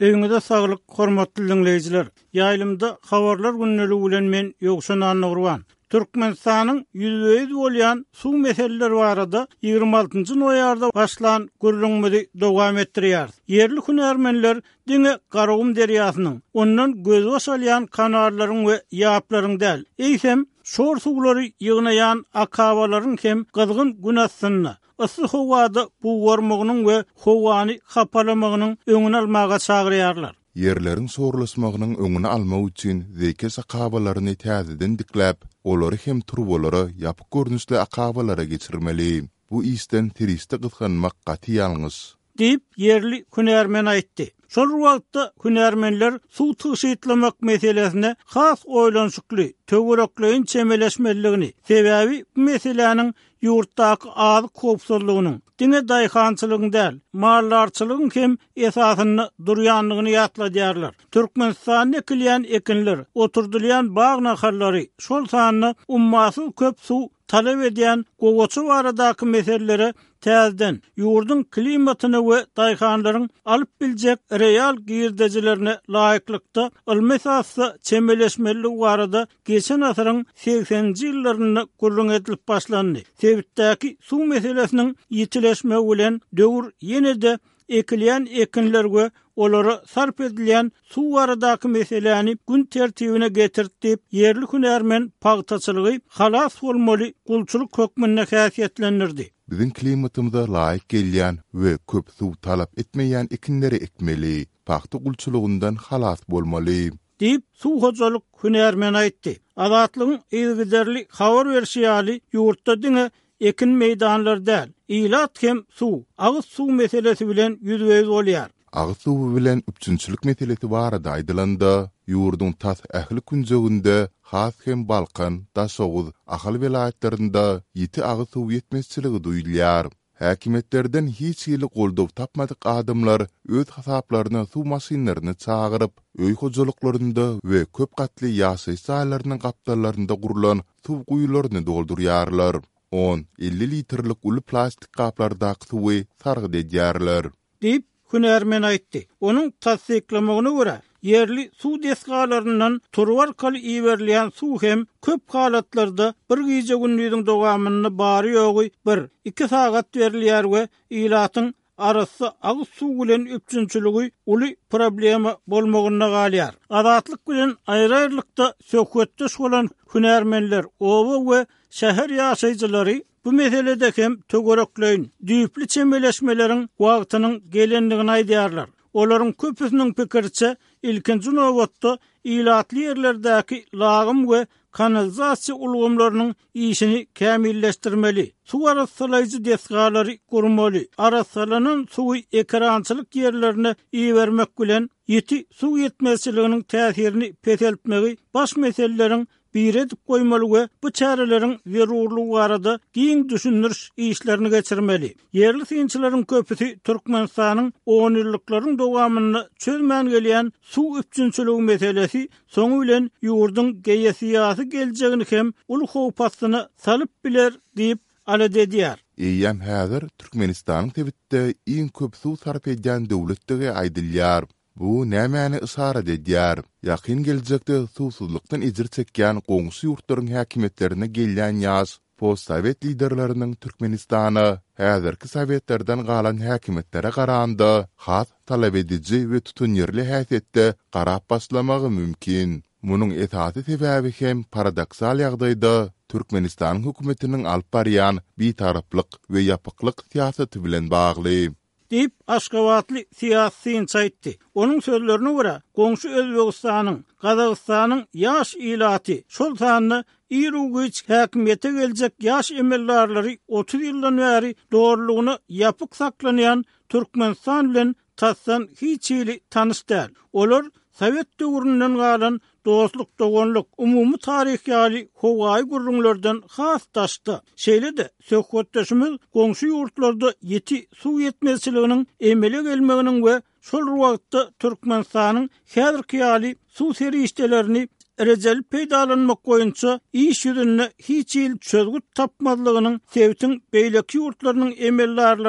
Öňüňizde saglyk, hormatly dinleýijiler. Ýaýlymda habarlar günneli bilen men ýogşan anlagurwan. Türkmenistanyň ýüzüýiz bolýan suw meseleleri barada 26-njy noýarda başlan gürrüňmedi dowam etdirýär. Yerli hünärmenler diňe Garagum derýasynyň ondan göz başalýan kanarlaryň we ýaplaryň däl, eýsem şor suwlary ýygnaýan akabalaryň hem gyzgyn günasyny ısy howada bu gormagynyň we howany hapalamagynyň öňüni almaga çagyrýarlar. Yerlerin sorulasmagynyň öňüni almak üçin zeke akabalaryny täzeden dikläp, olary hem turbolary ýapyk görnüşli akabalara geçirmeli. Bu isten teriste gyzganmak gaty ýalňyz. Diýip yerli hünärmen aýtdy. Şol wagtda hünärmenler suw tyşytlamak meselesine has oýlanşykly, töwerekleýin çemeleşmeligini, sebäbi bu meseleniň ýurtdaky az kopsuzlygynyň, diňe daýhançylygyň däl, mallarçylygyň hem esasyny durýanlygyny ýatladýarlar. Türkmenistan ekilýän ekinler, oturdylýan bağ naharlary, şol sanyny ummasyz köp suw talep edýän gowaçy baradaky meselelere täzeden ýurdun klimatyny we daýhanlaryň alyp biljek real girdejilerine laýyklykda ylmy-esasy çemeleşmelik barada geçen asyryň 80-nji ýyllaryny gurrun edilip başlandy. Sebitdäki suw meselesiniň ýitileşmegi bilen döwür ýene-de ekilýän ekinler we olary sarp edilýän suw baradaky meseleni gün tertibine getirdi. Yerli hünärmen pagtaçylygy halas bolmaly gulçuluk hökmüne häsiýetlendirdi. Bizim klimatymyza laýyk gelýän we köp suw talap etmeýän ekinleri ekmeli, paxta gulçulugyndan halas bolmaly diýip suw hojalyk hünärmen aýtdy. Azatlygyň ýygyderli habar berýäli ýurtda diňe ekin meýdanlary däl, ilat hem suw, agyz suw meselesi bilen ýüzüýiz bolýar. Agyz suw bilen üçünçilik meselesi barada aýdylanda, ýurdun tas ähli künjeginde has hem Balkan, Daşoğuz, Ahal vilayetlerinde ýiti agyz suw ýetmezçiligi duýulýar. Häkimetlerden hiç ýyly goldaw tapmadyk adamlar öz hasaplaryna suw maşinlerini çagyryp, öý hojalyklarynda we köp gatly ýaşaýy saýlarynyň gapdarlarynda gurulan suw guýularyny doldurýarlar. 10-50 litrlik uly plastik kaplardaky suwy sargyd edýärler. Diýip hünärmen aýtdy. Onuň tasdiklamagyna görä, yerli suw desgalaryndan turwarkaly iýerilýän suw hem köp halatlarda bir gije günlüğüň dowamyny bary ýogy 1-2 sagat berilýär we ilatyň arasy agyz suw bilen üçünçiligi uly problema bolmagyna galýar. Azatlyk bilen aýrylykda söhbetdeş bolan hünärmenler owa we şäher ýaşaýjylary bu meselede hem töwerekleýin düýpli çemeleşmeleriň wagtynyň gelendigini aýdýarlar. Olaryň köpüsiniň pikirçe ilkinji nowatda ilatly ýerlerdäki lagym we kanalizasiýa ulgamlarynyň işini kämilleşdirmeli. Suw arasalaýjy desgalary gurmaly. Arasalanan suwy ekrançylyk ýerlerine iýermek bilen ýeti suw ýetmezçiliginiň täsirini peteltmegi baş meseleleriň bir edip goýmaly we bu çäreleriň zerurlugy barada giň düşündiriş işlerini geçirmeli. Yerli synçylaryň köpüsi Türkmenistanyň 10 ýyllyklaryň dowamyny çözmän gelýän suw üçünçiligi meselesi soňy bilen ýurdun geýesiýasy geljegini hem ulu howpasyny salyp biler diýip aladedýär. Eýem häzir Türkmenistanyň tebitde iň köp suw sarp edýän döwletdigi aýdylýar. Bu nämäni isarat edýär? Ýakyn geljekde suwsuzlykdan ejir çekýän goňşy ýurtlaryň häkimetlerine gelýän ýaş post-sowet liderleriniň Türkmenistany häzirki sowetlerden galan häkimetlere garanda has talap edici we tutunýarly häsiýetde garap başlamagy mümkin. Munyň esasy sebäbi hem paradoksal ýagdaýda Türkmenistan hökümetiniň alyp barýan bitaraplyk we ýapyklyk siýasaty bilen bagly. Diýip Aşgabatly siýasyny çaýtdy. Onuň sözlerine görä, goňşy Özbegistanyň, Gazagystanyň ýaş ilaty şol sanyny ýürügüç häkimete geljek ýaş emellarlary 30 ýyldan bäri dogrulygyny ýapyk saklanýan Türkmenistan bilen tassan hiç ýyly tanys däl. Olar Sowet döwründen galan dostluk dogonluk umumy taryh ýaly howaý gurrunlardan has taşdy. Şeýle-de söhbetdeşimiz goňşy ýurtlarda ýeti suw ýetmezçiliginiň emele gelmeginiň we şol wagtda Türkmenistanyň häzirki ýaly suw serişdelerini erejel peýdalanmak goýunça iş ýüzünde hiç ýyl çözgüt tapmadlygynyň Sowetiň beýleki ýurtlarynyň emellarlaryny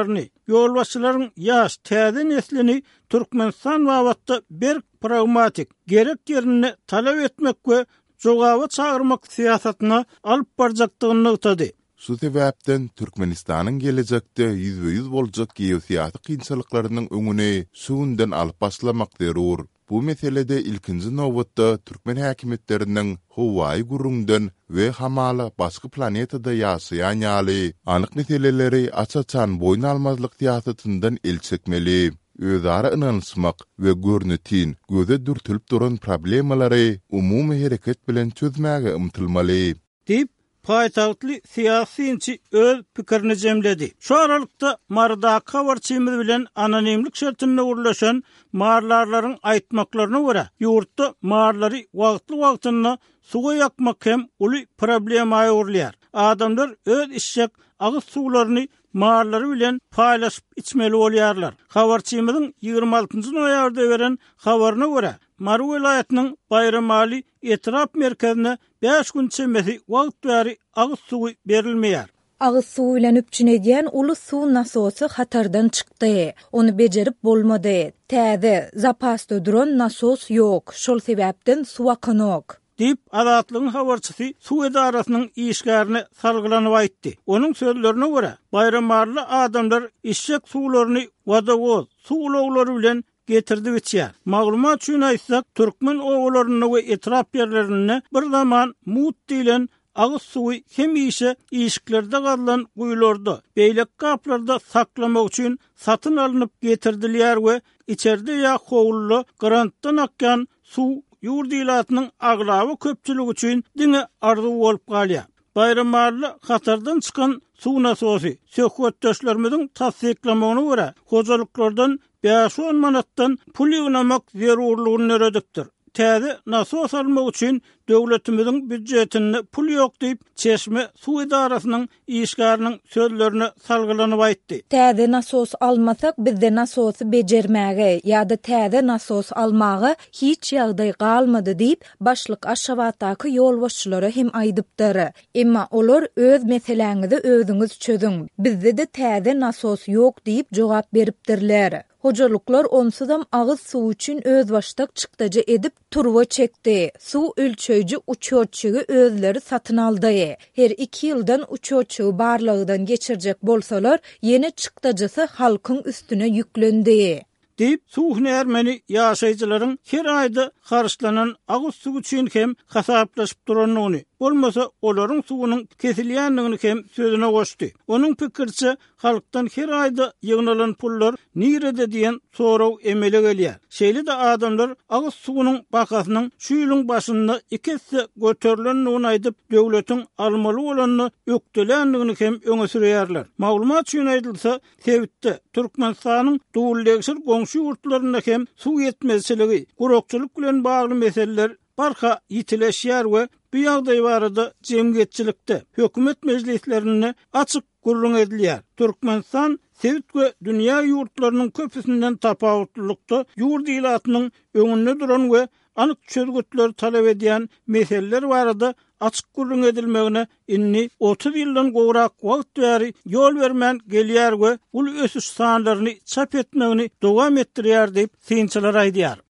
ýolbaşçylaryň ýaş täze neslini Türkmenistan wagtda bir pragmatik gerek yerine talep etmek we jogaby çağırmak siýasatyna alyp barjakdygyny ýetdi. Şu sebäpden Türkmenistanyň gelecekde ýüzbe-ýüz boljak geosiýasy kynçylyklarynyň öňüne suwundan alyp başlamak zerur. Bu meselede ilkinji nowbatda Türkmen häkimetleriniň Hawaii gurrundan we hamala başga planetada ýaşaýan ýaly anyk meseleleri açaçan boyun almazlyk siýasatyndan el çekmeli. Özara ynanışmak we görnütin göze dürtülip duran problemalary umumy hereket bilen çözmäge umtylmaly. Dip paýtagtly siýasyçy öz pikirini jemledi. Şu aralykda Marda Kawarçymyz bilen anonimlik şertinde urlaşan marlarlaryň aýtmaklaryna görä, ýurtda marlary wagtly-wagtynda suga ýakmak hem uly problema aýurlýar. Adamlar öz işşek agyz suwlaryny marlary bilen paýlaşyp içmeli bolýarlar. Kawarçymyzyň 26-njy noýabrda beren habaryna görä, Mar welaýatynyň Bayramaly etrap merkezine 5 gün çemesi wagt bäri agyz suwy berilmeýär. Agyz suw bilen üpçün edýän uly suw nasosy hatardan çykdy. Onu bejerip bolmady. Täze zapasda duran nasos ýok. Şol sebäpden suw akanok. Dip adatlygyň habarçysy suw edarasynyň işgärine salgylanyp aýtdy. Onuň sözlerine görä, bayramarly adamlar işşek suwlaryny wadawoz suwlawlary bilen getirdi biçýär. Maglumat üçin aýtsak, türkmen owlaryny we etrap ýerlerini bir zaman mut diýilen agyz suwy hemişe işiklerde galynan guýlarda, beýlek kaplarda saklamak üçin satyn alınıp getirdilýär we içerde ýa howluly grantdan akýan suw ýurdylatynyň aglawy köpçüligi üçin diňe ardy bolup galýar. Bayramarly hatardan çykan suw nasosy söhbetdeşlerimiziň tasdiklamagyna görä, hojalyklardan 5-10 manatdan pul ýynamak zerurlygyny öredikdir. Täze nasos almak üçin döwletimiziň büdjetinde pul ýok diýip Çeşme suw edarasynyň işgäriniň sözlerini salgylanyp aýtdy. Täze nasos almasak bizde nasosy bejermäge ýa-da täze nasos almagy hiç ýagdaý galmady diýip başlyk Aşgabatdaky ýolbaşçylary hem aýdypdyr. Emma olar öz meseleňizi özüňiz çözüň. Bizde de täze nasos ýok diýip jogap beripdirler. Hojalyklar onsuzam agyz suw üçin öz başdak çykdaja edip turwa çekdi. Suw ölçöýji uçoççugy özleri satyn aldy. Her 2 ýyldan uçoççugy barlygydan geçirjek bolsalar, ýene çykdajysy halkyň üstüne ýüklendi. Dip suw nermeni ýaşaýjylaryň her aýda harçlanan agyz suw üçin hem hasaplaşyp duranyny, bolmasa olaryň suwunyň kesilýändigini hem sözüne goşdy. Onuň pikirçe halkdan her aýda ýygnalan pullar nirede diýen soraw emele gelýär. Şeýle de adamlar agyz suwunyň bakasynyň şu ýylyň başynda ikisi göterilendigini aýdyp döwletiň almaly bolanyny ökdeländigini hem öňe sürýärler. Maglumat üçin aýdylsa, Tebitde Türkmenistanyň dowullegşil goňşy ýurtlarynda hem suw ýetmezçiligi, gurukçylyk bilen bagly meseleler barka ýitileşýär we bu ýagdaý barada jemgyýetçilikde hökümet mejlislerini açyk gurrun edilýär. Türkmenistan Tebit we dünýä ýurtlarynyň köpüsinden tapawutlykda ýurdylatynyň öňünde duran we anyk çözgütler talep edýän meseleler barada açyk gurrun edilmegine inni 30 ýyldan gowrak wagt bäri ýol bermän gelýär we ul ösüş sanlaryny çap etmegini dowam etdirýär diýip synçylar aýdýar.